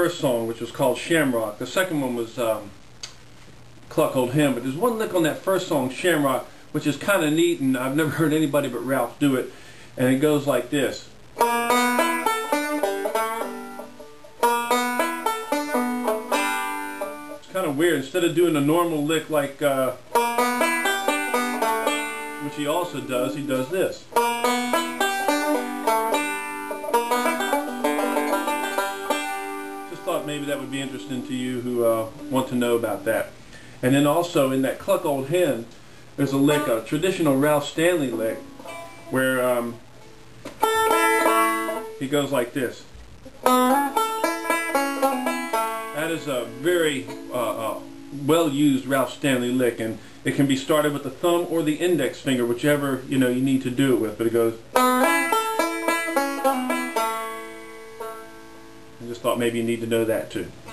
first song, which was called Shamrock. The second one was Cluck Old Hen, but there's one lick on that first song, Shamrock, which is kind of neat, and I've never heard anybody but Ralph do it, and it goes like this. It's kind of weird. Instead of doing a normal lick like, which he also does, he does this. Just thought maybe that would be interesting to you who want to know about that. And then also in that Cluck Old Hen, there's a lick, a traditional Ralph Stanley lick, where he goes like this. That is a very well-used Ralph Stanley lick, and it can be started with the thumb or the index finger, whichever you need to do it with. But it goes. I just thought maybe you need to know that too.